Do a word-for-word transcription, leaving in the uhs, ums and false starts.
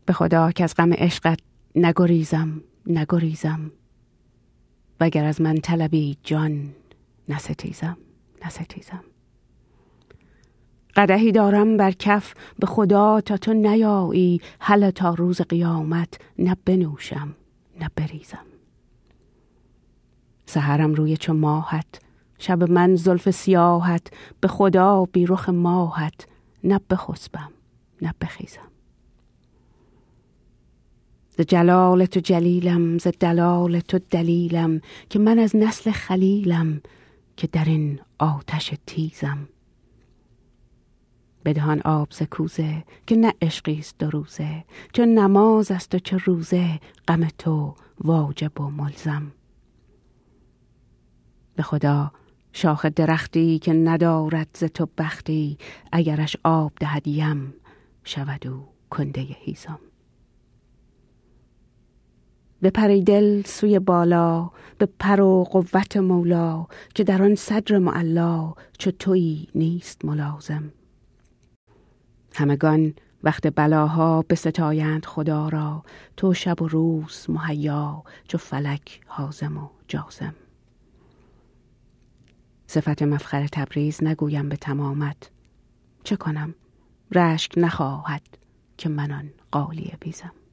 به خدا که از غم عشقت نگریزم نگریزم، وگر از من طلبی جان نستیزم نستیزم. قدحی دارم بر کف به خدا تا تو نیایی، هله تا روز قیامت نه بنوشم نه بریزم. سحرم روی چو ماهت، شب من زلف سیاهت، به خدا بی رخ ماهت نه بخسبم نه بخیزم. ز جلال تو جلیلم، ز دلال تو دلیلم، که من از نسل خلیلم که در این آتش تیزم. بدهان آب ز کوزه که نه عشقیست دو روزه، چه نماز است و چه روزه غم تو واجب و ملزم. به خدا شاخ درختی که ندارد ز تو بختی، اگرش آب دهد یم شود او کنده هیزم. به پری دل سوی بالا، به پر و قوت مولا، که در آن صدر معلا چو تویی نیست ملازم. همگان وقت بلاها بستایند خدا را، تو شب و روز مهیا چو فلک حازم و جازم. صفت مفخر تبریز نگویم به تمامت، چه کنم رشک نخواهد که من آن غالیه بیزم.